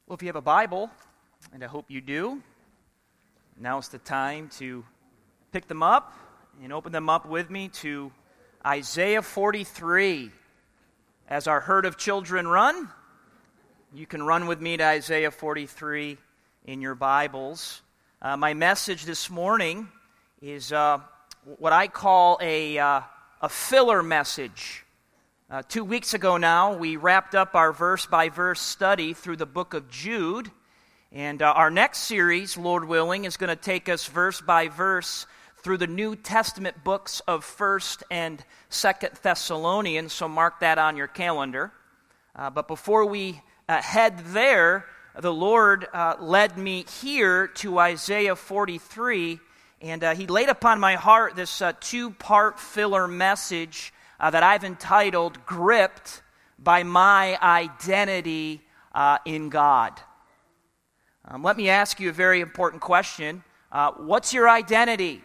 Well, if you have a Bible, and I hope you do, now's the time to pick them up and open them up with me to Isaiah 43. As our herd of children run, you can run with me to Isaiah 43 in your Bibles. My message this morning is what I call a filler message. 2 weeks ago now, we wrapped up our verse-by-verse study through the book of Jude, and our next series, Lord willing, is going to take us verse by verse through the New Testament books of 1st and 2nd Thessalonians, so mark that on your calendar. But before we head there, the Lord led me here to Isaiah 43, and He laid upon my heart this two-part filler message that I've entitled, Gripped by My Identity in God. Let me ask you a very important question. What's your identity?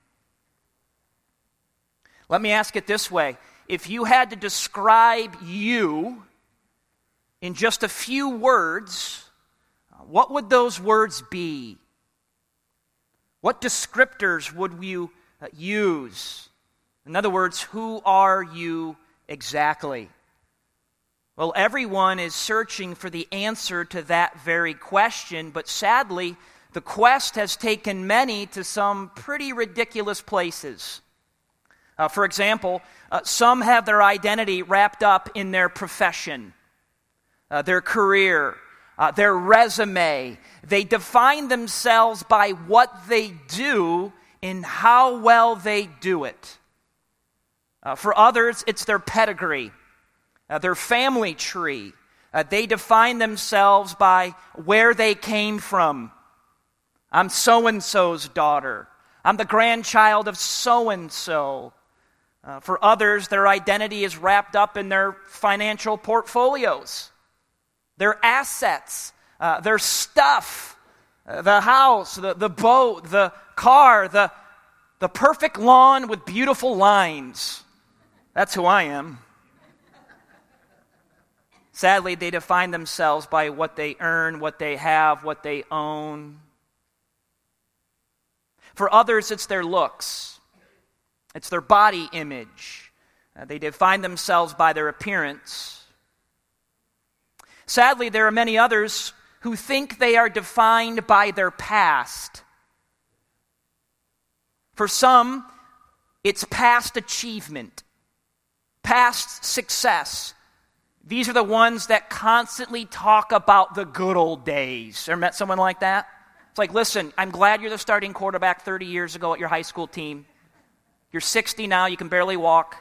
Let me ask it this way. If you had to describe you in just a few words, what would those words be? What descriptors would you use? In other words, who are you exactly? Well, everyone is searching for the answer to that very question, but sadly, the quest has taken many to some pretty ridiculous places. For example, some have their identity wrapped up in their profession, their career, their resume. They define themselves by what they do and how well they do it. For others, it's their pedigree, their family tree. They define themselves by where they came from. I'm so-and-so's daughter. I'm the grandchild of so-and-so. For others, their identity is wrapped up in their financial portfolios, their assets, their stuff, the house, the boat, the car, the perfect lawn with beautiful lines. That's who I am. Sadly, they define themselves by what they earn, what they have, what they own. For others, it's their looks. It's their body image. They define themselves by their appearance. Sadly, there are many others who think they are defined by their past. For some, it's past achievement, past success. These are the ones that constantly talk about the good old days. Ever met someone like that? It's like, listen, I'm glad you're the starting quarterback 30 years ago at your high school team. You're 60 now, you can barely walk.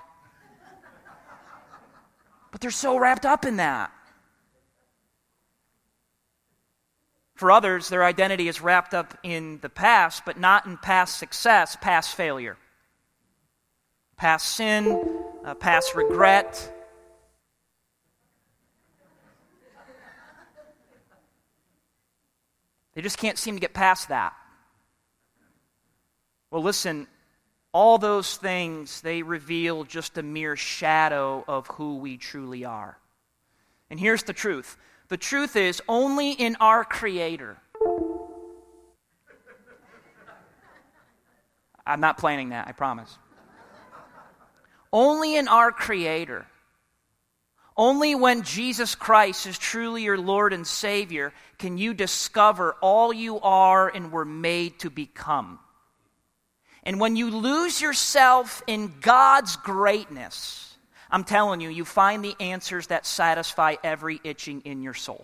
But they're so wrapped up in that. For others, their identity is wrapped up in the past, but not in past success, past failure. Past sin, past regret. They just can't seem to get past that. Well, listen, all those things, they reveal just a mere shadow of who we truly are. And here's the truth. The truth is, only in our Creator. I'm not planning that, I promise. Only in our Creator. Only when Jesus Christ is truly your Lord and Savior can you discover all you are and were made to become. And when you lose yourself in God's greatness, I'm telling you, you find the answers that satisfy every itching in your soul.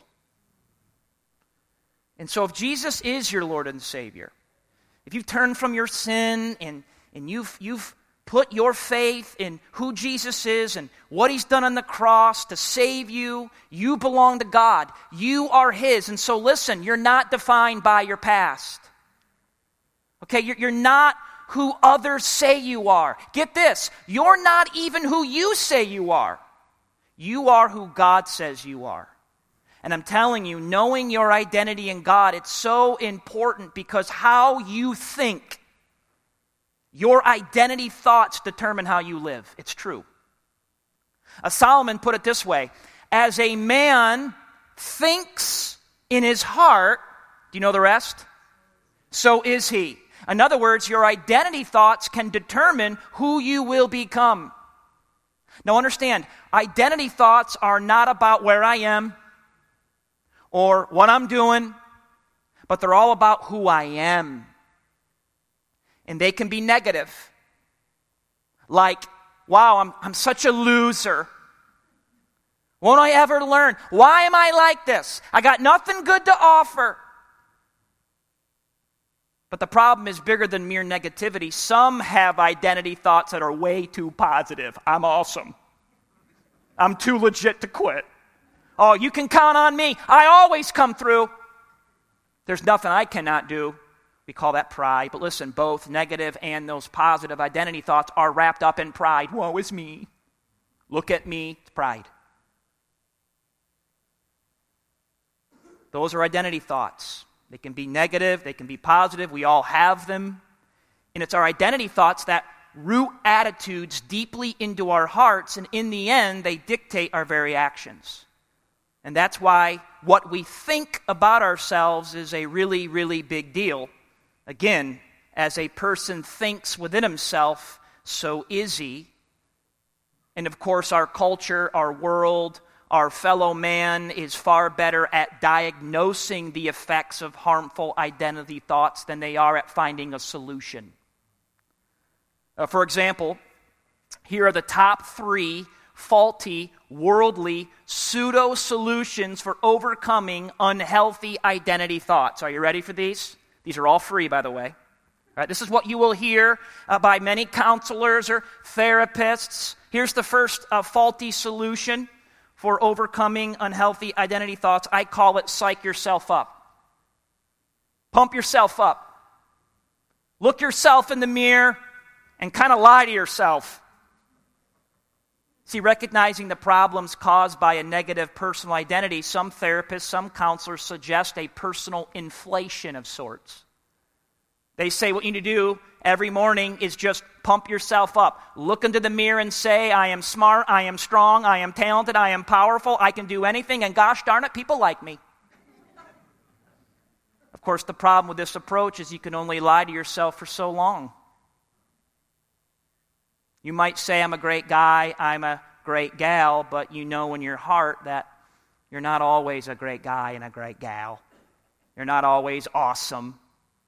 And so if Jesus is your Lord and Savior, if you've turned from your sin and you've put your faith in who Jesus is and what He's done on the cross to save you, you belong to God. You are His. And so listen, you're not defined by your past. Okay, you're not who others say you are. Get this, you're not even who you say you are. You are who God says you are. And I'm telling you, knowing your identity in God, it's so important because how you think, your identity thoughts determine how you live. It's true. Solomon put it this way, as a man thinks in his heart, do you know the rest? So is he. In other words, your identity thoughts can determine who you will become. Now understand, identity thoughts are not about where I am or what I'm doing, but they're all about who I am. And they can be negative. Like, wow, I'm such a loser. Won't I ever learn? Why am I like this? I got nothing good to offer. But the problem is bigger than mere negativity. Some have identity thoughts that are way too positive. I'm awesome. I'm too legit to quit. Oh, you can count on me. I always come through. There's nothing I cannot do. We call that pride. But listen, both negative and those positive identity thoughts are wrapped up in pride. Woe is me. Look at me. It's pride. Those are identity thoughts. They can be negative, they can be positive, we all have them. And it's our identity thoughts that root attitudes deeply into our hearts, and in the end, they dictate our very actions. And that's why what we think about ourselves is a really, really big deal. Again, as a person thinks within himself, so is he. And of course, our culture, our world, our fellow man is far better at diagnosing the effects of harmful identity thoughts than they are at finding a solution. For example, here are the top 3 faulty, worldly, pseudo-solutions for overcoming unhealthy identity thoughts. Are you ready for these? These are all free, by the way. All right, this is what you will hear by many counselors or therapists. Here's the first faulty solution for overcoming unhealthy identity thoughts. I call it psych yourself up. Pump yourself up. Look yourself in the mirror and kind of lie to yourself. See, recognizing the problems caused by a negative personal identity, some therapists, some counselors suggest a personal inflation of sorts. They say what you need to do every morning is just pump yourself up. Look into the mirror and say, I am smart, I am strong, I am talented, I am powerful, I can do anything, and gosh darn it, people like me. Of course, the problem with this approach is you can only lie to yourself for so long. You might say, I'm a great guy, I'm a great gal, but you know in your heart that you're not always a great guy and a great gal. You're not always awesome.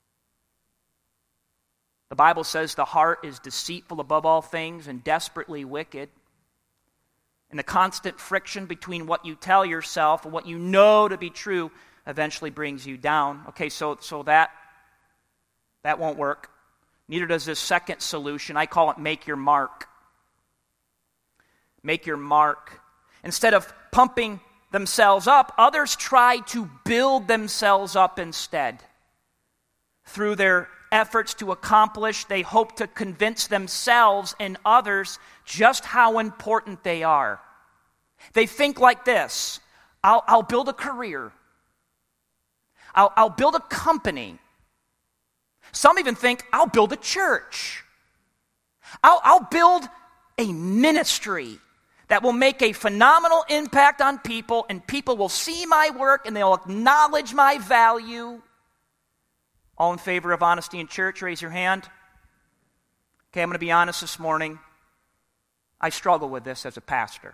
The Bible says the heart is deceitful above all things and desperately wicked. And the constant friction between what you tell yourself and what you know to be true eventually brings you down. Okay, so that won't work. Neither does this second solution. I call it make your mark. Make your mark. Instead of pumping themselves up, others try to build themselves up instead. Through their efforts to accomplish, they hope to convince themselves and others just how important they are. They think like this: I'll build a career. I'll build a company. Some even think I'll build a church. I'll build a ministry that will make a phenomenal impact on people, and people will see my work and they'll acknowledge my value. All in favor of honesty in church, raise your hand. Okay, I'm going to be honest this morning. I struggle with this as a pastor.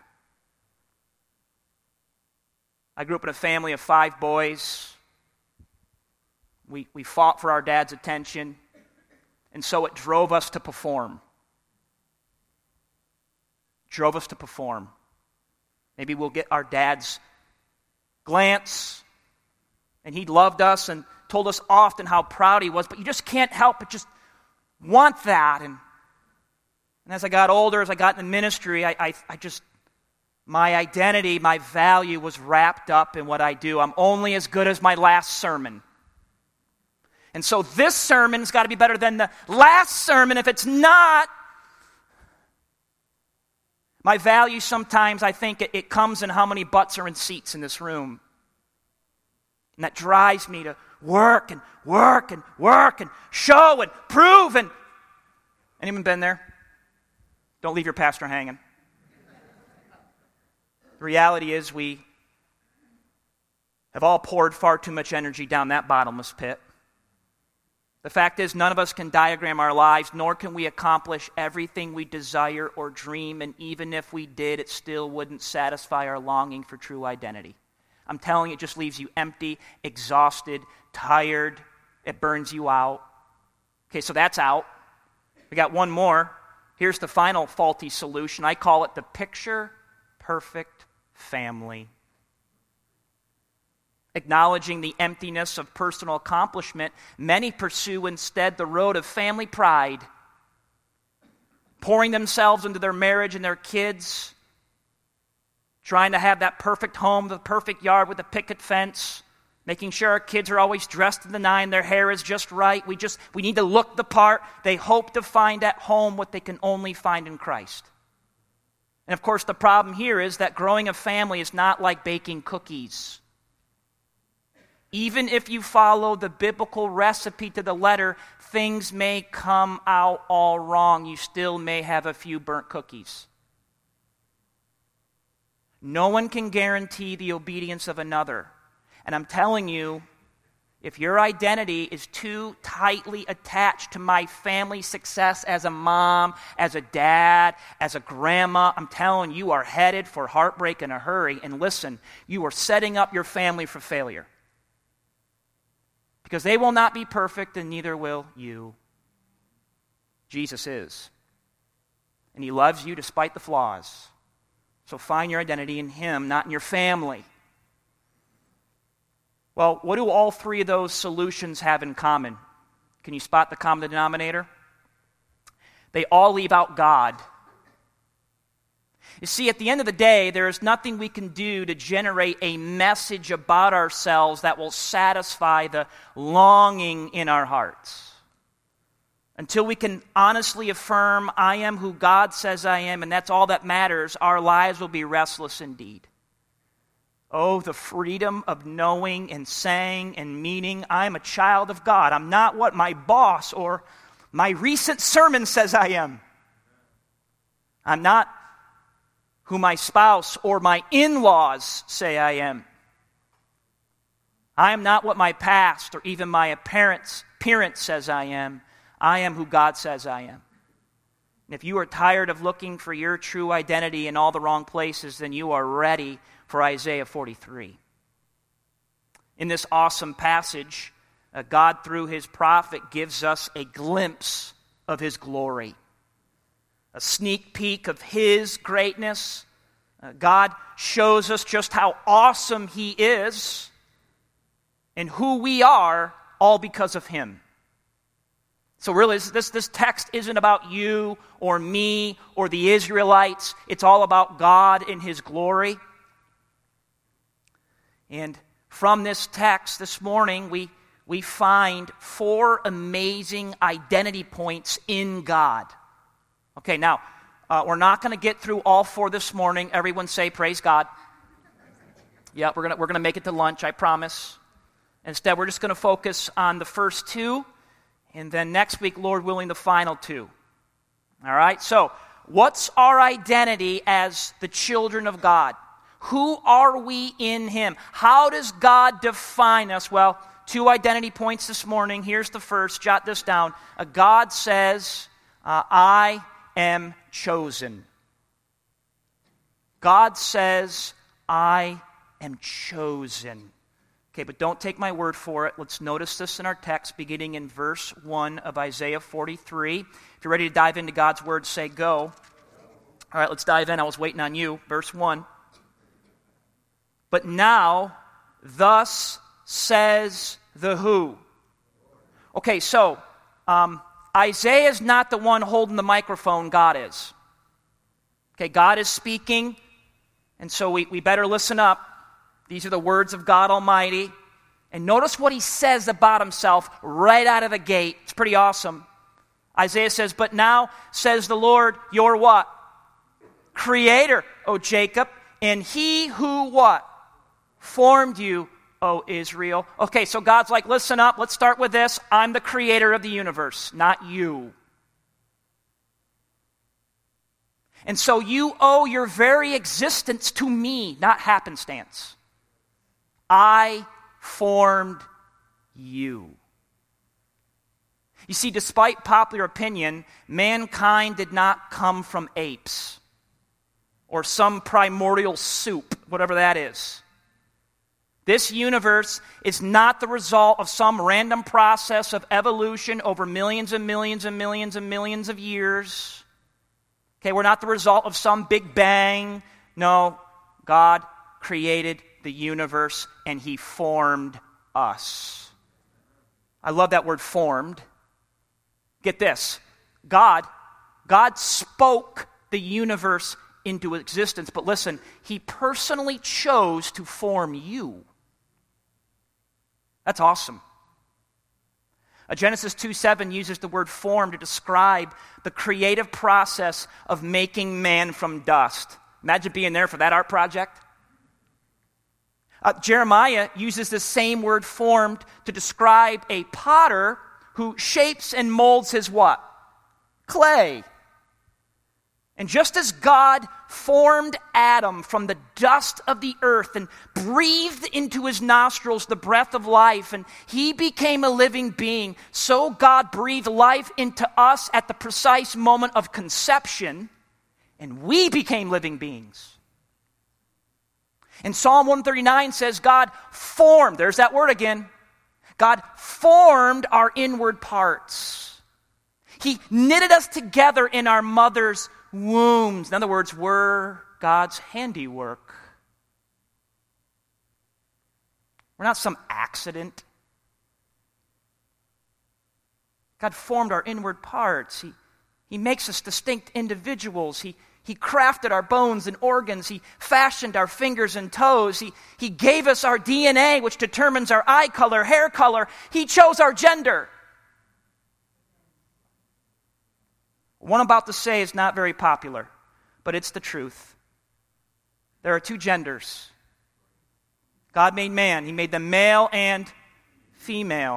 I grew up in a family of 5 boys. We fought for our dad's attention, and so it drove us to perform. Drove us to perform. Maybe we'll get our dad's glance, and he loved us and told us often how proud he was, but you just can't help but just want that. And as I got older, as I got in the ministry, I just, my identity, my value was wrapped up in what I do. I'm only as good as my last sermon. And so this sermon's got to be better than the last sermon. If it's not, my value sometimes, I think it comes in how many butts are in seats in this room. And that drives me to work and work and work and show and prove. And anyone been there? Don't leave your pastor hanging. The reality is we have all poured far too much energy down that bottomless pit. The fact is, none of us can diagram our lives, nor can we accomplish everything we desire or dream, and even if we did, it still wouldn't satisfy our longing for true identity. I'm telling you, it just leaves you empty, exhausted, tired. It burns you out. Okay, so that's out. We got one more. Here's the final faulty solution. I call it the picture-perfect family. Acknowledging the emptiness of personal accomplishment, many pursue instead the road of family pride, pouring themselves into their marriage and their kids, trying to have that perfect home, the perfect yard with a picket fence, making sure our kids are always dressed to the nine, their hair is just right. We need to look the part. They hope to find at home what they can only find in Christ. And of course, the problem here is that growing a family is not like baking cookies. Even if you follow the biblical recipe to the letter, things may come out all wrong. You still may have a few burnt cookies. No one can guarantee the obedience of another. And I'm telling you, if your identity is too tightly attached to my family success as a mom, as a dad, as a grandma, I'm telling you, you are headed for heartbreak in a hurry. And listen, you are setting up your family for failure. Because they will not be perfect, and neither will you. Jesus is. And he loves you despite the flaws. So find your identity in him, not in your family. Well, what do all three of those solutions have in common? Can you spot the common denominator? They all leave out God. You see, at the end of the day, there is nothing we can do to generate a message about ourselves that will satisfy the longing in our hearts. Until we can honestly affirm, I am who God says I am, and that's all that matters, our lives will be restless indeed. Oh, the freedom of knowing and saying and meaning, I'm a child of God. I'm not what my boss or my recent sermon says I am. I'm not who my spouse or my in-laws say I am. I am not what my past or even my appearance says I am. I am who God says I am. And if you are tired of looking for your true identity in all the wrong places, then you are ready for Isaiah 43. In this awesome passage, God, through his prophet, gives us a glimpse of his glory. A sneak peek of his greatness. God shows us just how awesome he is and who we are, all because of him. So really, this text isn't about you or me or the Israelites. It's all about God and his glory. And from this text this morning, we find 4 amazing identity points in God. Okay, now, we're not going to get through all 4 this morning. Everyone say, praise God. Yeah, we're gonna make it to lunch, I promise. Instead, we're just going to focus on the first 2, and then next week, Lord willing, the final 2. All right, so what's our identity as the children of God? Who are we in him? How does God define us? Well, 2 identity points this morning. Here's the first. Jot this down. God says, I am chosen. God says, I am chosen. Okay, but don't take my word for it. Let's notice this in our text, beginning in verse 1 of Isaiah 43. If you're ready to dive into God's word, say go. All right, let's dive in. I was waiting on you. Verse 1. But now, thus says the who. Okay, so Isaiah is not the one holding the microphone, God is. Okay, God is speaking, and so we better listen up. These are the words of God Almighty. And notice what he says about himself right out of the gate. It's pretty awesome. Isaiah says, but now says the Lord, your what? Creator, O Jacob, and he who what? Formed you, O Israel. Okay, so God's like, listen up, let's start with this. I'm the creator of the universe, not you. And so you owe your very existence to me, not happenstance. I formed you. You see, despite popular opinion, mankind did not come from apes or some primordial soup, whatever that is. This universe is not the result of some random process of evolution over millions and millions and millions and millions of years. Okay, we're not the result of some big bang. No, God created the universe and He formed us. I love that word formed. Get this. God spoke the universe into existence, but listen, He personally chose to form you. That's awesome. Genesis 2:7 uses the word form to describe the creative process of making man from dust. Imagine being there for that art project. Jeremiah uses the same word formed to describe a potter who shapes and molds his what? Clay. And just as God formed Adam from the dust of the earth and breathed into his nostrils the breath of life, and he became a living being, so God breathed life into us at the precise moment of conception, and we became living beings. And Psalm 139 says God formed, there's that word again, God formed our inward parts. He knitted us together in our mother's wombs. In other words, we're God's handiwork. We're not some accident. God formed our inward parts. He makes us distinct individuals. He crafted our bones and organs. He fashioned our fingers and toes. He gave us our DNA, which determines our eye color, hair color. He chose our gender. What I'm about to say is not very popular, but it's the truth. There are two genders. God made man. He made them male and female.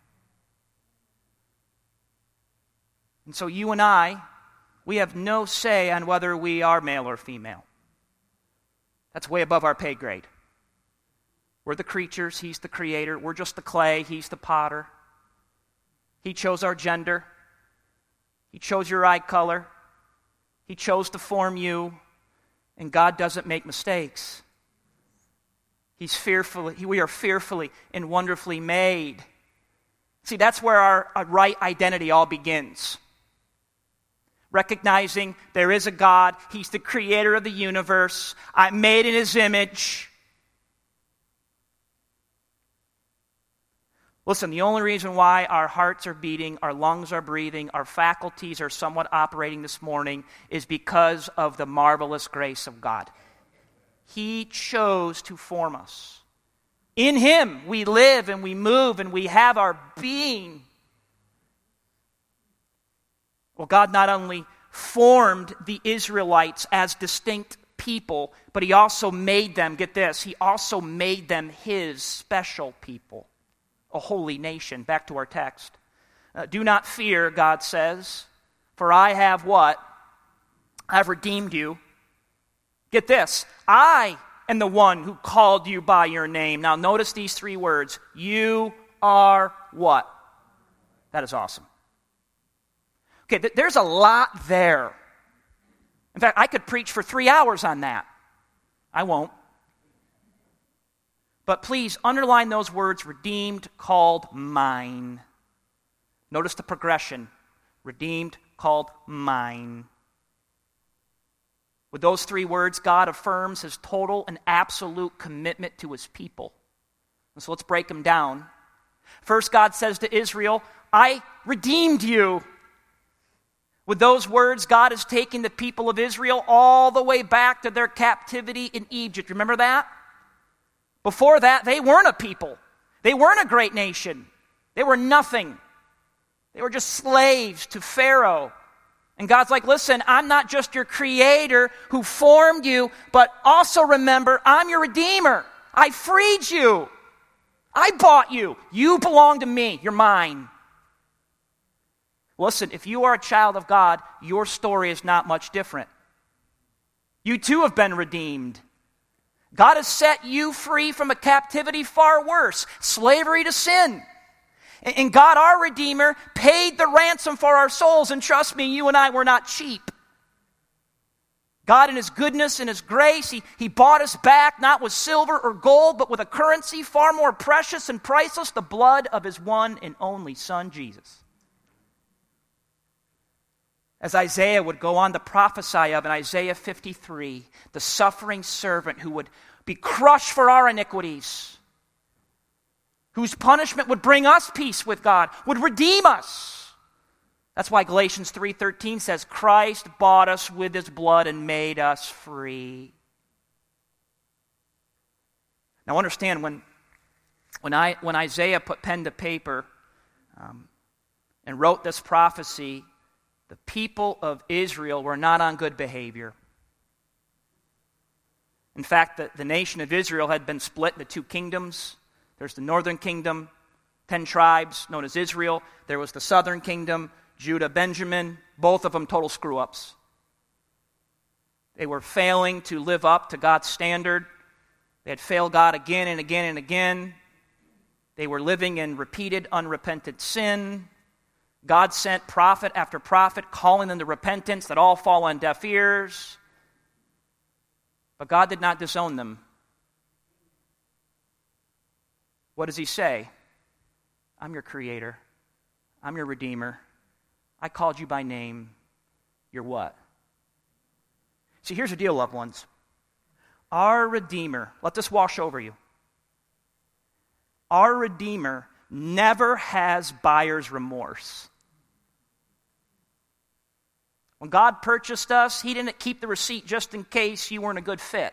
And so you and I, we have no say on whether we are male or female. That's way above our pay grade. We're the creatures, He's the creator. We're just the clay, He's the potter. He chose our gender. He chose your eye color. He chose to form you. And God doesn't make mistakes. We are fearfully and wonderfully made. See, that's where our right identity all begins. Recognizing there is a God. He's the creator of the universe. I'm made in His image. Listen, the only reason why our hearts are beating, our lungs are breathing, our faculties are somewhat operating this morning is because of the marvelous grace of God. He chose to form us. In Him we live and we move and we have our being. Well, God not only formed the Israelites as distinct people, but He also made them, get this, He also made them His special people. A holy nation. Back to our text. Do not fear, God says, for I have what? I've redeemed you. Get this. I am the one who called you by your name. Now notice these three words. You are what? That is awesome. Okay, there's a lot there. In fact, I could preach for 3 hours on that. I won't. But please underline those words, redeemed, called, mine. Notice the progression. Redeemed, called, mine. With those three words, God affirms His total and absolute commitment to His people. And so let's break them down. First, God says to Israel, I redeemed you. With those words, God is taking the people of Israel all the way back to their captivity in Egypt. Remember that? Before that, they weren't a people. They weren't a great nation. They were nothing. They were just slaves to Pharaoh. And God's like, listen, I'm not just your creator who formed you, but also remember, I'm your redeemer. I freed you. I bought you. You belong to me. You're mine. Listen, if you are a child of God, your story is not much different. You too have been redeemed. God has set you free from a captivity far worse, slavery to sin. And God, our Redeemer, paid the ransom for our souls. And trust me, you and I were not cheap. God in His goodness and His grace, He bought us back, not with silver or gold, but with a currency far more precious and priceless, the blood of His one and only Son, Jesus. As Isaiah would go on to prophesy of in Isaiah 53, the suffering servant who would be crushed for our iniquities, whose punishment would bring us peace with God, would redeem us. That's why Galatians 3:13 says, Christ bought us with His blood and made us free. Now understand, when Isaiah put pen to paper and wrote this prophecy, the people of Israel were not on good behavior. In fact, the nation of Israel had been split into two kingdoms. There's the northern kingdom, 10 tribes known as Israel. There was the southern kingdom, Judah, Benjamin, both of them total screw-ups. They were failing to live up to God's standard. They had failed God again and again and again. They were living in repeated, unrepentant sin. God sent prophet after prophet calling them to repentance that all fall on deaf ears. But God did not disown them. What does He say? I'm your creator. I'm your redeemer. I called you by name. You're what? See, here's the deal, loved ones. Our Redeemer, let this wash over you. Our Redeemer never has buyer's remorse. When God purchased us, He didn't keep the receipt just in case you weren't a good fit.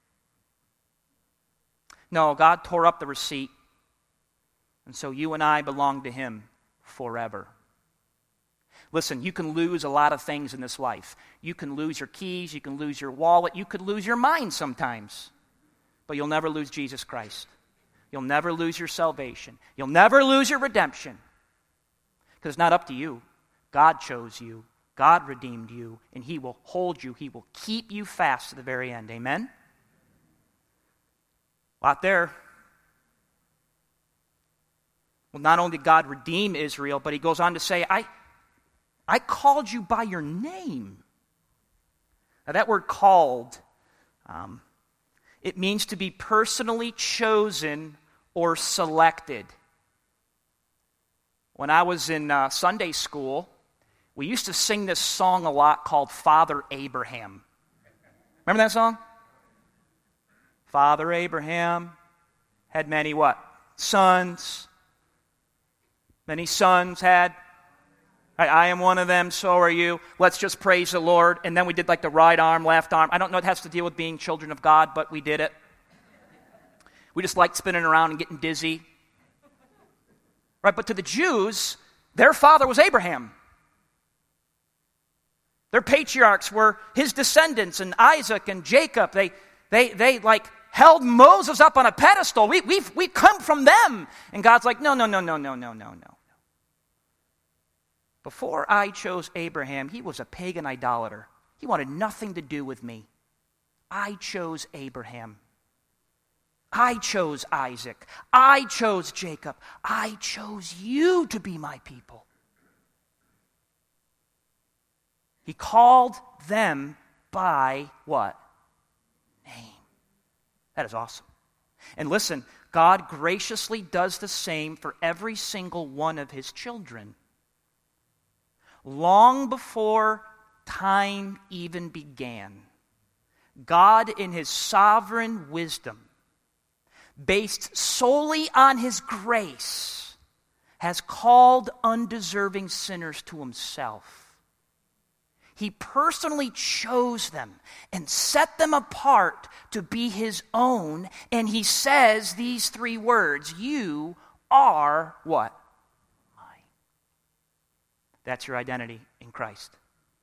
No, God tore up the receipt. And so you and I belong to Him forever. Listen, you can lose a lot of things in this life. You can lose your keys, you can lose your wallet, you could lose your mind sometimes. But you'll never lose Jesus Christ. You'll never lose your salvation. You'll never lose your redemption. Because it's not up to you. God chose you. God redeemed you, and He will hold you. He will keep you fast to the very end. Amen? A lot there. Well, not only did God redeem Israel, but He goes on to say, I called you by your name. Now that word called, it means to be personally chosen or selected. When I was in Sunday school, we used to sing this song a lot called Father Abraham. Remember that song? Father Abraham had many what? Sons. Many sons had. I am one of them, so are you. Let's just praise the Lord. And then we did like the right arm, left arm. I don't know what it has to deal with being children of God, but we did it. We just liked spinning around and getting dizzy. Right, but to the Jews, their father was Abraham. Their patriarchs were his descendants, and Isaac and Jacob. They like held Moses up on a pedestal. We come from them. And God's like, no. Before I chose Abraham, he was a pagan idolater. He wanted nothing to do with me. I chose Abraham. I chose Isaac. I chose Jacob. I chose you to be my people. He called them by what? Name. That is awesome. And listen, God graciously does the same for every single one of His children. Long before time even began, God in His sovereign wisdom, based solely on His grace, has called undeserving sinners to Himself. He personally chose them and set them apart to be His own, and He says these three words, you are what? Mine. That's your identity in Christ.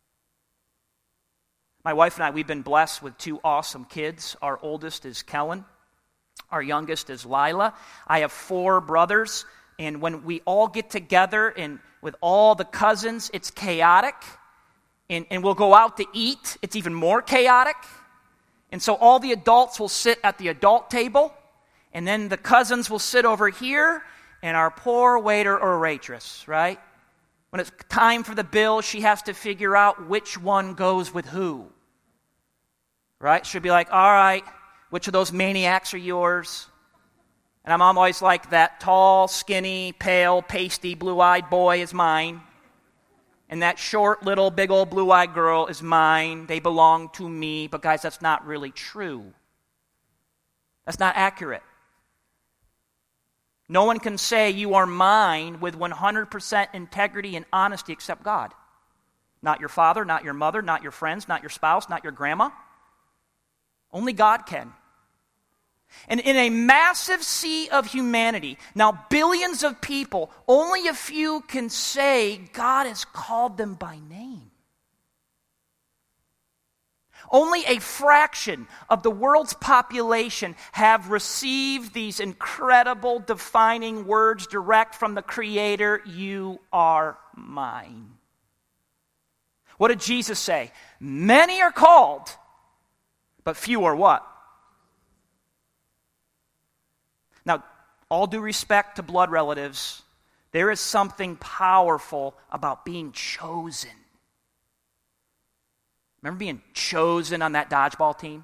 My wife and I, we've been blessed with two awesome kids. Our oldest is Kellen. Our youngest is Lila. I have 4 brothers, and when we all get together and with all the cousins, it's chaotic. And we'll go out to eat. It's even more chaotic. And so all the adults will sit at the adult table, and then the cousins will sit over here, and our poor waiter or waitress, right? When it's time for the bill, she has to figure out which one goes with who. Right? She'll be like, all right, which of those maniacs are yours? And I'm always like, that tall, skinny, pale, pasty, blue-eyed boy is mine. And that short, little, big old blue-eyed girl is mine. They belong to me. But guys, that's not really true. That's not accurate. No one can say you are mine with 100% integrity and honesty except God. Not your father, not your mother, not your friends, not your spouse, not your grandma. Only God can. And in a massive sea of humanity, now billions of people, only a few can say God has called them by name. Only a fraction of the world's population have received these incredible defining words direct from the Creator, you are mine. What did Jesus say? Many are called, but few are what? Now, all due respect to blood relatives, there is something powerful about being chosen. Remember being chosen on that dodgeball team?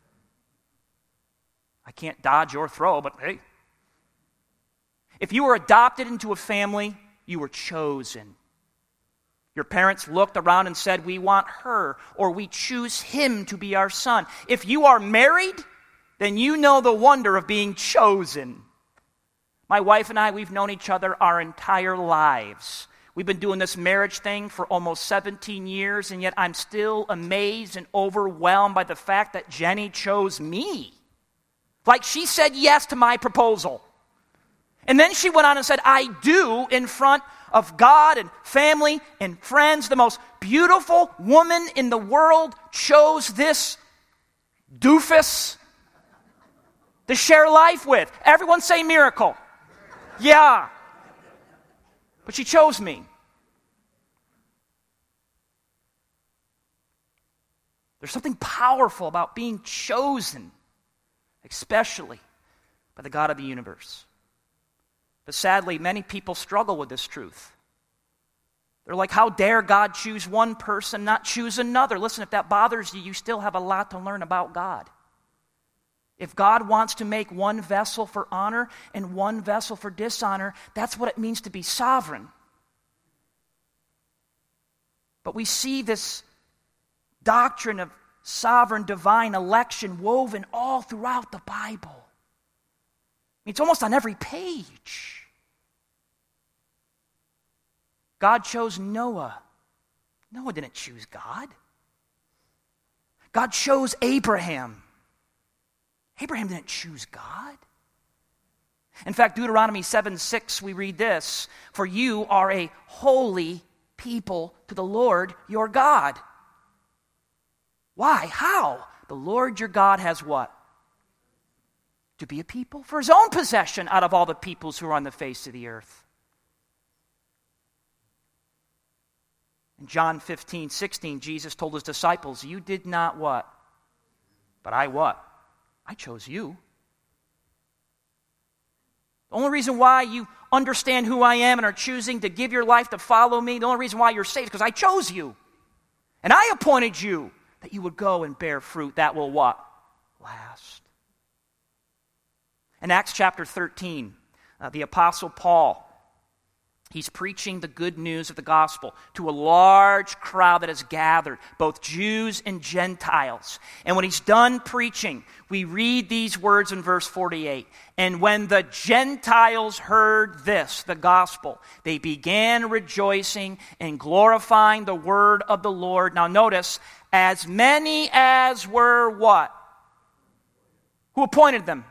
I can't dodge or throw, but hey. If you were adopted into a family, you were chosen. Your parents looked around and said, we want her, or we choose him to be our son. If you are married, then you know the wonder of being chosen. My wife and I, we've known each other our entire lives. We've been doing this marriage thing for almost 17 years, and yet I'm still amazed and overwhelmed by the fact that Jenny chose me. Like she said yes to my proposal. And then she went on and said, I do, in front of God and family and friends. The most beautiful woman in the world chose this doofus to share life with. Everyone say miracle. Yeah. But she chose me. There's something powerful about being chosen, especially by the God of the universe. But sadly, many people struggle with this truth. They're like, how dare God choose one person, not choose another? Listen, if that bothers you, you still have a lot to learn about God. If God wants to make one vessel for honor and one vessel for dishonor, that's what it means to be sovereign. But we see this doctrine of sovereign divine election woven all throughout the Bible. I mean, it's almost on every page. God chose Noah. Noah didn't choose God. God chose Abraham. Abraham didn't choose God. In fact, Deuteronomy 7:6, we read this, for you are a holy people to the Lord your God. Why? How? The Lord your God has what? To be a people for his own possession out of all the peoples who are on the face of the earth. In John 15:16, Jesus told his disciples, you did not what? But I what? I chose you. The only reason why you understand who I am and are choosing to give your life to follow me, the only reason why you're saved is because I chose you. And I appointed you that you would go and bear fruit that will what? Last. In Acts chapter 13, the Apostle Paul, he's preaching the good news of the gospel to a large crowd that has gathered, both Jews and Gentiles. And when he's done preaching, we read these words in verse 48. And when the Gentiles heard this, the gospel, they began rejoicing and glorifying the word of the Lord. Now notice, as many as were what? Who appointed them?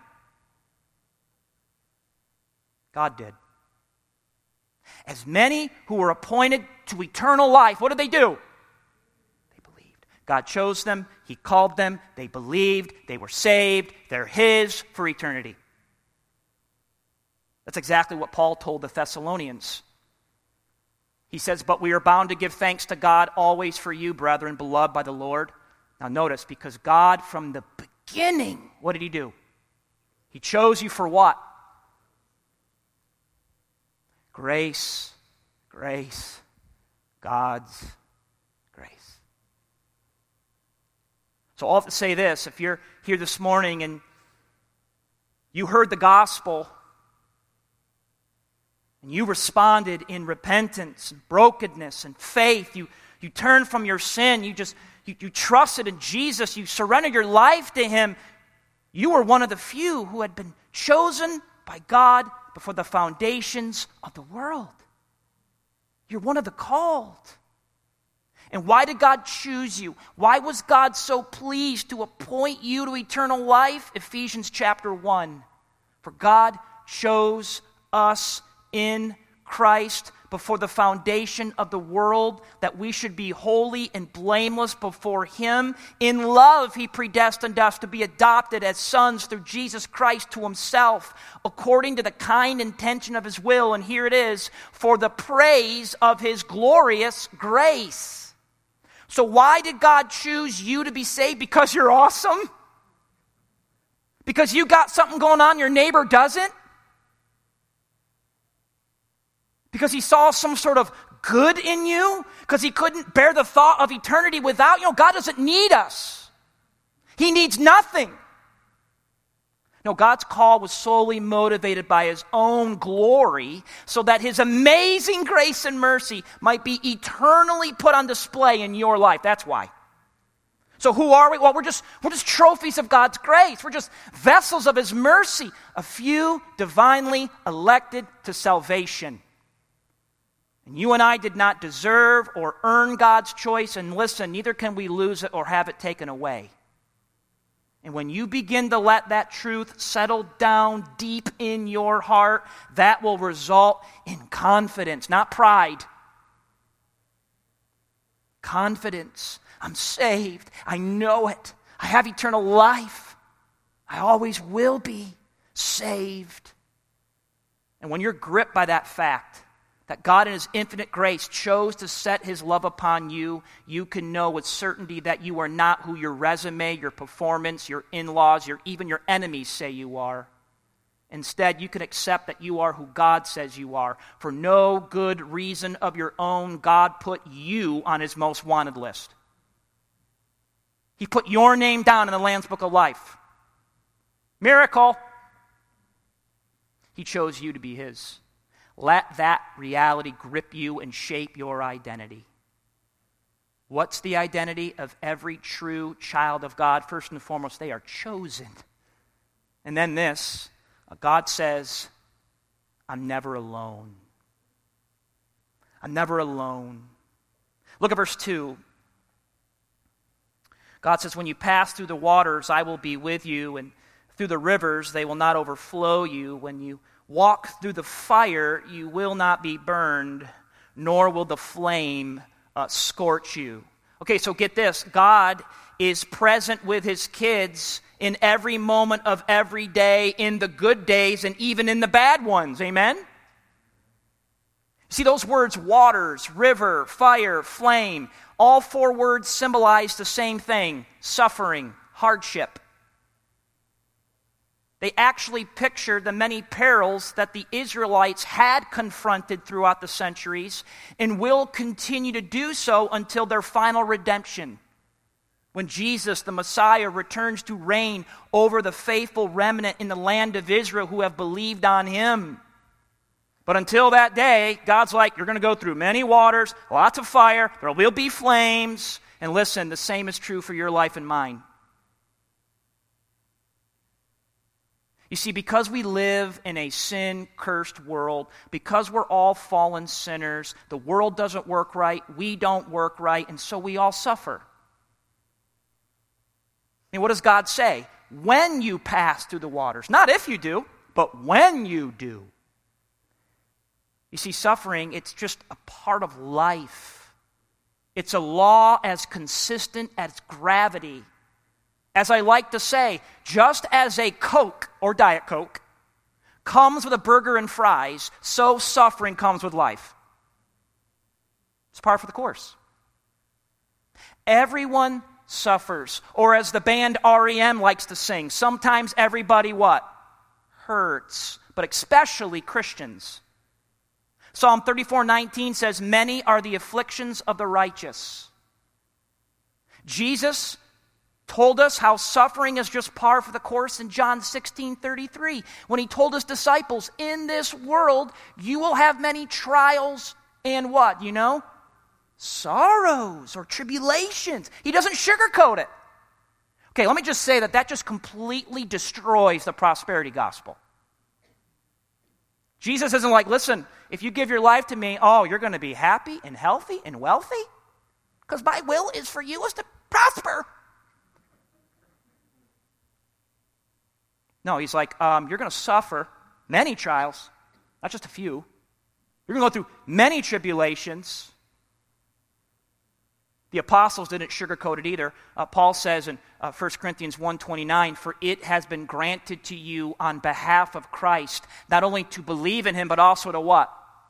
God did. As many who were appointed to eternal life, what did they do? They believed. God chose them, he called them, they believed, they were saved, they're his for eternity. That's exactly what Paul told the Thessalonians. He says, but we are bound to give thanks to God always for you, brethren, beloved by the Lord. Now notice, because God from the beginning, what did he do? He chose you for what? Grace, grace, God's grace. So I'll have to say this, if you're here this morning and you heard the gospel and you responded in repentance and brokenness and faith, you turned from your sin, you trusted in Jesus, you surrendered your life to him, you were one of the few who had been chosen by God before the foundations of the world. You're one of the called. And why did God choose you? Why was God so pleased to appoint you to eternal life? Ephesians chapter 1. For God chose us in Christ before the foundation of the world, that we should be holy and blameless before him. In love, he predestined us to be adopted as sons through Jesus Christ to himself, according to the kind intention of his will. And here it is, for the praise of his glorious grace. So why did God choose you to be saved? Because you're awesome? Because you got something going on your neighbor doesn't? Because he saw some sort of good in you? Because he couldn't bear the thought of eternity without you? God doesn't need us. He needs nothing. No, God's call was solely motivated by his own glory, so that his amazing grace and mercy might be eternally put on display in your life. That's why. So who are we? Well, we're just trophies of God's grace. We're just vessels of his mercy. A few divinely elected to salvation. And you and I did not deserve or earn God's choice, and listen, neither can we lose it or have it taken away. And when you begin to let that truth settle down deep in your heart, that will result in confidence, not pride. Confidence. I'm saved. I know it. I have eternal life. I always will be saved. And when you're gripped by that fact, that God in his infinite grace chose to set his love upon you, you can know with certainty that you are not who your resume, your performance, your in-laws, even your enemies say you are. Instead, you can accept that you are who God says you are. For no good reason of your own, God put you on his most wanted list. He put your name down in the Lamb's Book of Life. Miracle. He chose you to be his. Let that reality grip you and shape your identity. What's the identity of every true child of God? First and foremost, they are chosen. And then this, God says, I'm never alone. I'm never alone. Look at verse 2. God says, when you pass through the waters, I will be with you, and through the rivers, they will not overflow you. When you walk through the fire, you will not be burned, nor will the flame scorch you. Okay, so get this. God is present with his kids in every moment of every day, in the good days and even in the bad ones. Amen? See, those words, waters, river, fire, flame, all four words symbolize the same thing: suffering, hardship. They actually picture the many perils that the Israelites had confronted throughout the centuries and will continue to do so until their final redemption, when Jesus, the Messiah, returns to reign over the faithful remnant in the land of Israel who have believed on him. But until that day, God's like, you're going to go through many waters, lots of fire, there will be flames. And listen, the same is true for your life and mine. You see, because we live in a sin-cursed world, because we're all fallen sinners, the world doesn't work right, we don't work right, and so we all suffer. And what does God say? When you pass through the waters. Not if you do, but when you do. You see, suffering, it's just a part of life. It's a law as consistent as gravity. As I like to say, just as a Coke or Diet Coke comes with a burger and fries, so suffering comes with life. It's par for the course. Everyone suffers. Or as the band REM likes to sing, sometimes everybody what? Hurts. But especially Christians. Psalm 34:19 says, many are the afflictions of the righteous. Jesus told us how suffering is just par for the course in John 16:33, when he told his disciples, in this world you will have many trials and what? You know? Sorrows or tribulations. He doesn't sugarcoat it. Okay, let me just say that just completely destroys the prosperity gospel. Jesus isn't like, listen, if you give your life to me, you're going to be happy and healthy and wealthy? Because my will is for you is to prosper. No, he's like, you're going to suffer many trials, not just a few. You're going to go through many tribulations. The apostles didn't sugarcoat it either. Paul says in 1 Corinthians 1:29, for it has been granted to you on behalf of Christ, not only to believe in him, but also to what?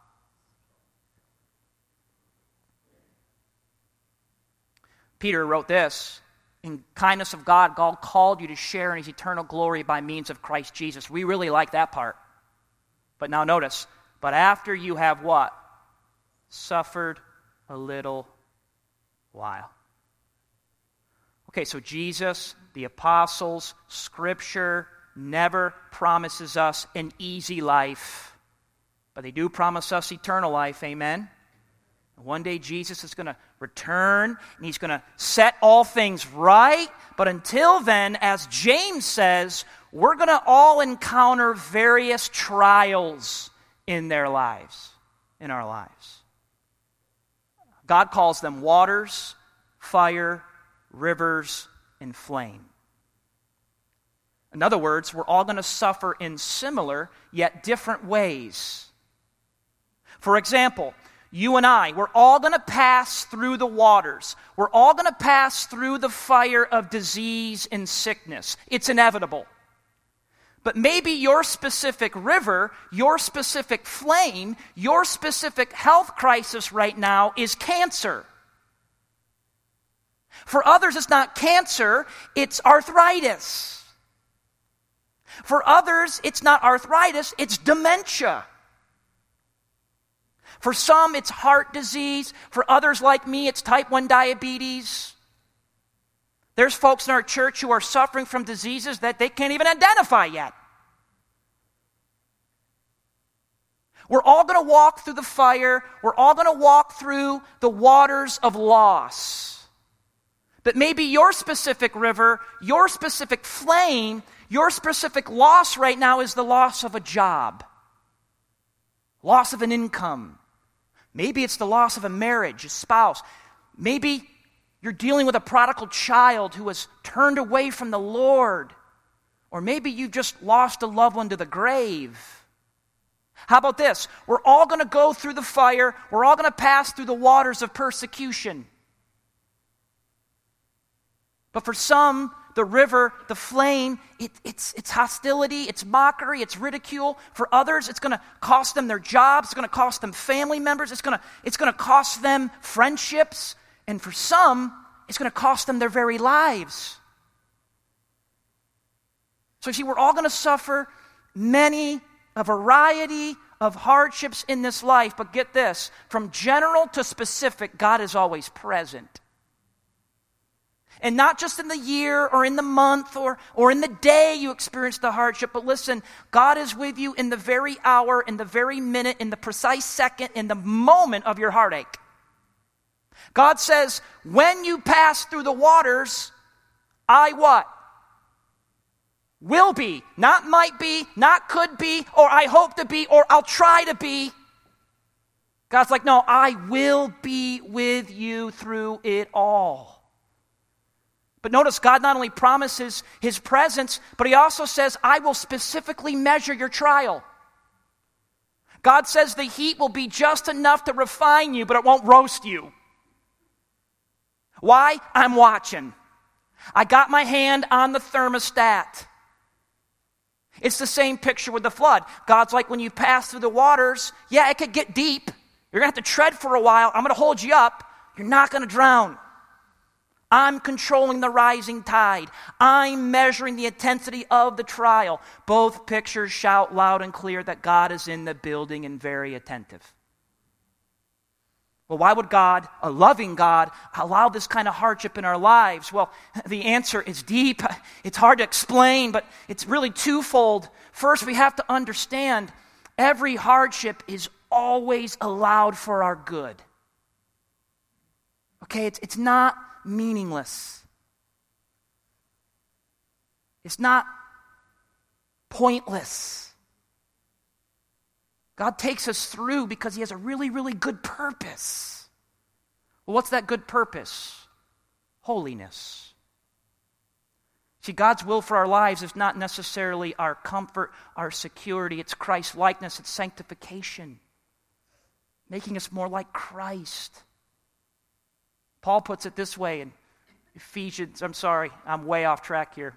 Peter wrote this, in kindness of God called you to share in his eternal glory by means of Christ Jesus. We really like that part. But now notice, but after you have what? Suffered a little while. Okay, so Jesus, the apostles, Scripture never promises us an easy life, but they do promise us eternal life, amen? One day Jesus is going to return, and he's going to set all things right, but until then, as James says, we're going to all encounter various trials in our lives. God calls them waters, fire, rivers, and flame. In other words, we're all going to suffer in similar yet different ways. For example, you and I, we're all going to pass through the waters. We're all going to pass through the fire of disease and sickness. It's inevitable. But maybe your specific river, your specific flame, your specific health crisis right now is cancer. For others, it's not cancer, it's arthritis. For others, it's not arthritis, it's dementia. For some, it's heart disease. For others like me, it's type 1 diabetes. There's folks in our church who are suffering from diseases that they can't even identify yet. We're all going to walk through the fire. We're all going to walk through the waters of loss. But maybe your specific river, your specific flame, your specific loss right now is the loss of a job, loss of an income. Maybe it's the loss of a marriage, a spouse. Maybe you're dealing with a prodigal child who has turned away from the Lord. Or maybe you've just lost a loved one to the grave. How about this? We're all going to go through the fire. We're all going to pass through the waters of persecution. But for some, the river, the flame, it's hostility, it's mockery, it's ridicule. For others, it's going to cost them their jobs, it's going to cost them family members, it's going to cost them friendships. And for some, it's going to cost them their very lives. So you see, we're all going to suffer a variety of hardships in this life. But get this, from general to specific, God is always present. And not just in the year or in the month or in the day you experience the hardship, but listen, God is with you in the very hour, in the very minute, in the precise second, in the moment of your heartache. God says, when you pass through the waters, I what? Will be, not might be, not could be, or I hope to be, or I'll try to be. God's like, no, I will be with you through it all. But notice, God not only promises his presence, but he also says, I will specifically measure your trial. God says the heat will be just enough to refine you, but it won't roast you. Why? I'm watching. I got my hand on the thermostat. It's the same picture with the flood. God's like, when you pass through the waters, yeah, it could get deep. You're going to have to tread for a while. I'm going to hold you up. You're not going to drown. I'm controlling the rising tide. I'm measuring the intensity of the trial. Both pictures shout loud and clear that God is in the building and very attentive. Well, why would God, a loving God, allow this kind of hardship in our lives? Well, the answer is deep. It's hard to explain, but it's really twofold. First, we have to understand every hardship is always allowed for our good. Okay, it's not meaningless. It's not pointless. God takes us through because he has a really, really good purpose. Well, what's that good purpose? Holiness. See, God's will for our lives is not necessarily our comfort, our security. It's Christ's likeness, it's sanctification, making us more like Christ. Paul puts it this way in Ephesians. I'm way off track here.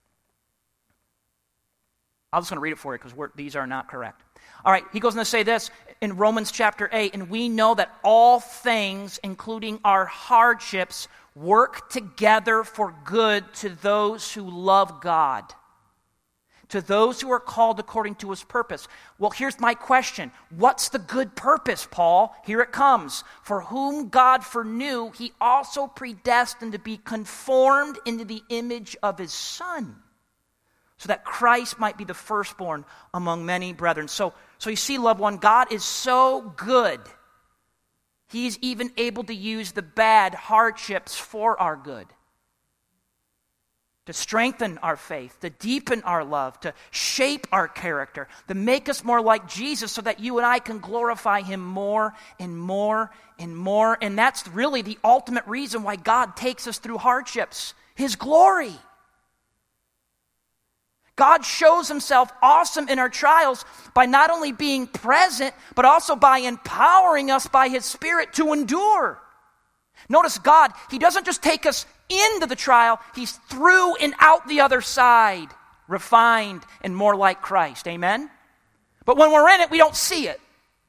I'm just going to read it for you because these are not correct. All right, he goes on to say this in Romans chapter 8, and we know that all things, including our hardships, work together for good to those who love God, to those who are called according to his purpose. Well, here's my question. What's the good purpose, Paul? Here it comes. For whom God foreknew, he also predestined to be conformed into the image of his Son, so that Christ might be the firstborn among many brethren. So you see, loved one, God is so good. He's even able to use the bad hardships for our good, to strengthen our faith, to deepen our love, to shape our character, to make us more like Jesus so that you and I can glorify him more and more and more. And that's really the ultimate reason why God takes us through hardships, his glory. God shows himself awesome in our trials by not only being present, but also by empowering us by his Spirit to endure. Notice God, he doesn't just take us into the trial, he's through and out the other side, refined and more like Christ. Amen? But when we're in it, we don't see it.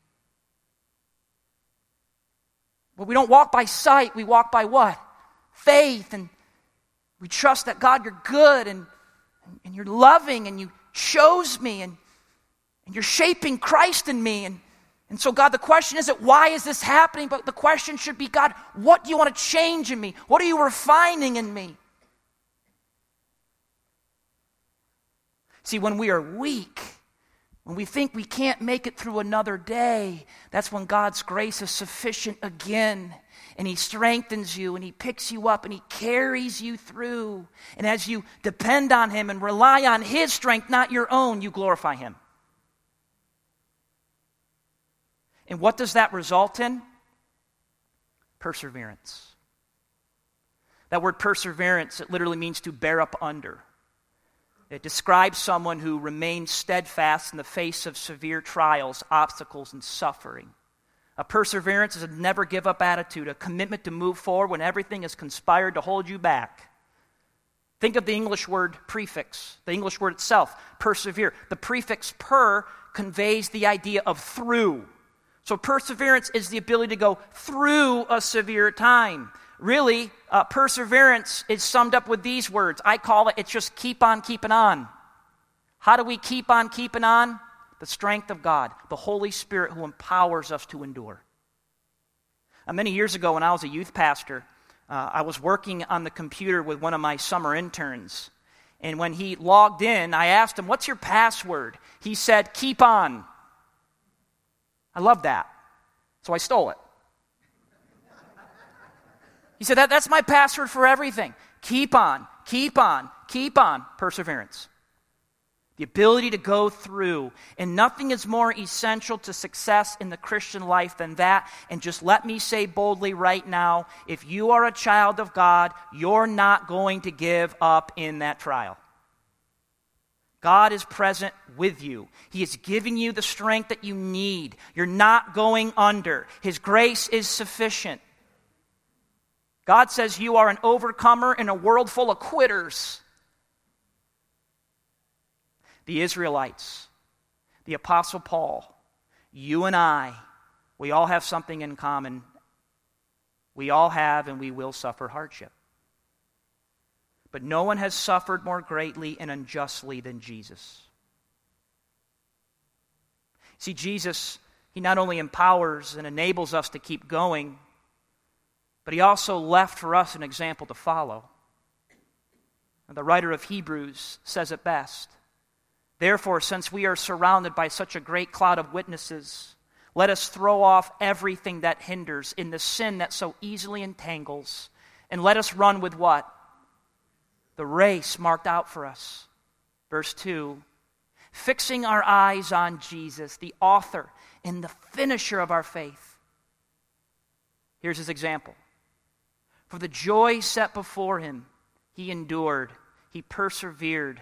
But we don't walk by sight, we walk by what? Faith. And we trust that God, you're good and you're loving and you chose me and you're shaping Christ in me. And so, God, the question isn't why is this happening, but the question should be, God, what do you want to change in me? What are you refining in me? See, when we are weak, when we think we can't make it through another day, that's when God's grace is sufficient again. And he strengthens you, and he picks you up, and he carries you through. And as you depend on him and rely on his strength, not your own, you glorify him. And what does that result in? Perseverance. That word perseverance, it literally means to bear up under. It describes someone who remains steadfast in the face of severe trials, obstacles, and suffering. A perseverance is a never give up attitude, a commitment to move forward when everything has conspired to hold you back. Think of the English word prefix, the English word itself, persevere. The prefix per conveys the idea of through. So perseverance is the ability to go through a severe time. Really, perseverance is summed up with these words. I call it's just keep on keeping on. How do we keep on keeping on? The strength of God, the Holy Spirit who empowers us to endure. Many years ago when I was a youth pastor, I was working on the computer with one of my summer interns. And when he logged in, I asked him, "What's your password?" He said, "Keep on." I love that. So I stole it. He said, that's my password for everything. Keep on, keep on, keep on. Perseverance. The ability to go through. And nothing is more essential to success in the Christian life than that. And just let me say boldly right now, if you are a child of God, you're not going to give up in that trial. God is present with you. He is giving you the strength that you need. You're not going under. His grace is sufficient. God says you are an overcomer in a world full of quitters. The Israelites, the Apostle Paul, you and I, we all have something in common. We all have and we will suffer hardship. but no one has suffered more greatly and unjustly than Jesus. See, Jesus, he not only empowers and enables us to keep going, but he also left for us an example to follow. And the writer of Hebrews says it best. Therefore, since we are surrounded by such a great cloud of witnesses, let us throw off everything that hinders in the sin that so easily entangles, and let us run with what? The race marked out for us. Verse 2, fixing our eyes on Jesus, the author and the finisher of our faith. Here's his example. For the joy set before him, he endured, he persevered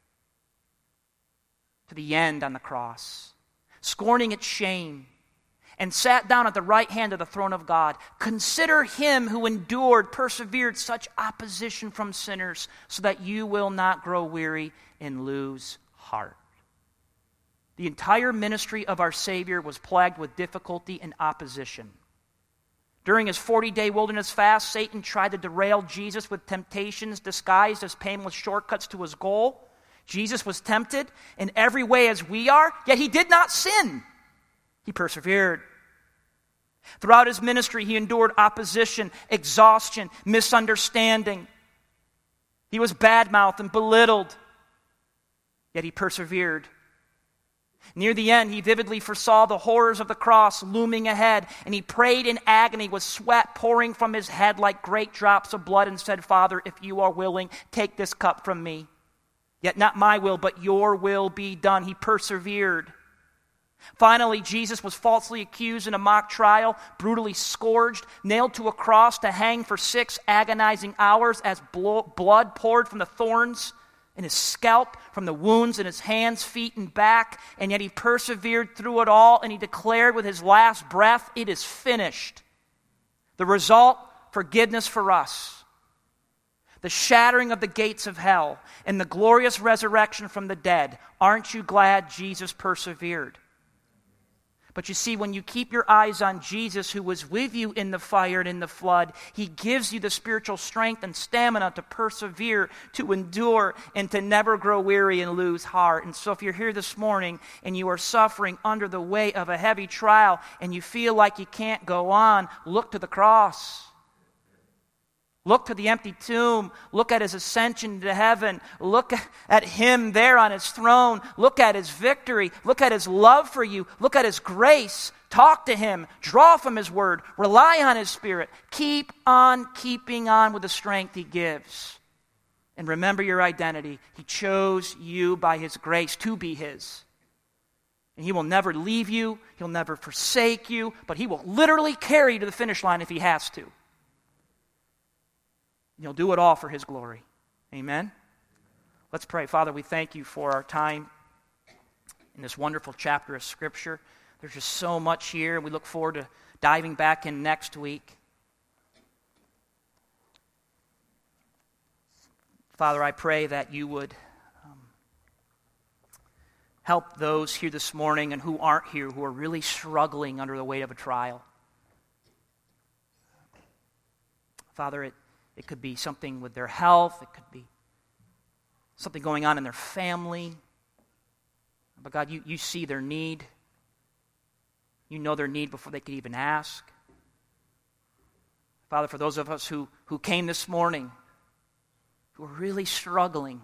to the end on the cross, scorning its shame, and sat down at the right hand of the throne of God. Consider him who endured, persevered such opposition from sinners, so that you will not grow weary and lose heart. The entire ministry of our Savior was plagued with difficulty and opposition. During his 40-day wilderness fast, Satan tried to derail Jesus with temptations disguised as painless shortcuts to his goal. Jesus was tempted in every way as we are, yet he did not sin. He persevered. Throughout his ministry, he endured opposition, exhaustion, misunderstanding. He was bad-mouthed and belittled, yet he persevered. Near the end, he vividly foresaw the horrors of the cross looming ahead, and he prayed in agony with sweat pouring from his head like great drops of blood and said, Father, if you are willing, take this cup from me. Yet not my will, but your will be done. He persevered. Finally, Jesus was falsely accused in a mock trial, brutally scourged, nailed to a cross to hang for 6 agonizing hours as blood poured from the thorns in his scalp, from the wounds in his hands, feet, and back. And yet he persevered through it all, and he declared with his last breath, it is finished. The result, forgiveness for us. The shattering of the gates of hell, and the glorious resurrection from the dead. Aren't you glad Jesus persevered? But you see, when you keep your eyes on Jesus, who was with you in the fire and in the flood, he gives you the spiritual strength and stamina to persevere, to endure, and to never grow weary and lose heart. And so if you're here this morning and you are suffering under the weight of a heavy trial and you feel like you can't go on, look to the cross. Look to the empty tomb. Look at his ascension to heaven. Look at him there on his throne. Look at his victory. Look at his love for you. Look at his grace. Talk to him. Draw from his word. Rely on his Spirit. Keep on keeping on with the strength he gives. And remember your identity. He chose you by his grace to be his. And he will never leave you. He'll never forsake you. But he will literally carry you to the finish line if he has to. He'll do it all for his glory. Amen? Let's pray. Father, we thank you for our time in this wonderful chapter of Scripture. There's just so much here, and we look forward to diving back in next week. Father, I pray that you would help those here this morning and who aren't here, who are really struggling under the weight of a trial. Father, it could be something with their health. It could be something going on in their family. But God, you see their need. You know their need before they could even ask. Father, for those of us who came this morning, who are really struggling,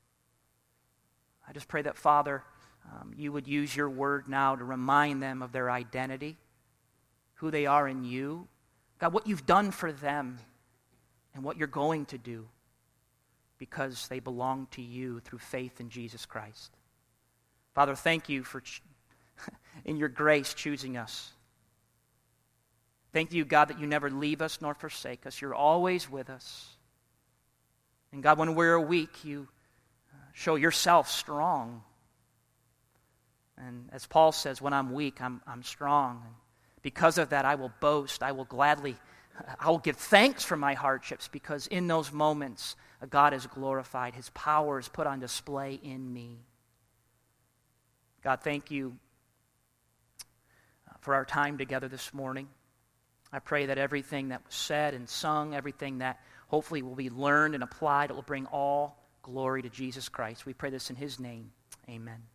I just pray that, Father, you would use your word now to remind them of their identity, who they are in you. God, what you've done for them. And what you're going to do because they belong to you through faith in Jesus Christ. Father, thank you for, in your grace, choosing us. Thank you, God, that you never leave us nor forsake us. You're always with us. And God, when we're weak, you show yourself strong. And as Paul says, when I'm weak, I'm strong. And because of that, I will boast. I will give thanks for my hardships because in those moments, God is glorified. His power is put on display in me. God, thank you for our time together this morning. I pray that everything that was said and sung, everything that hopefully will be learned and applied. It will bring all glory to Jesus Christ. We pray this in his name. Amen.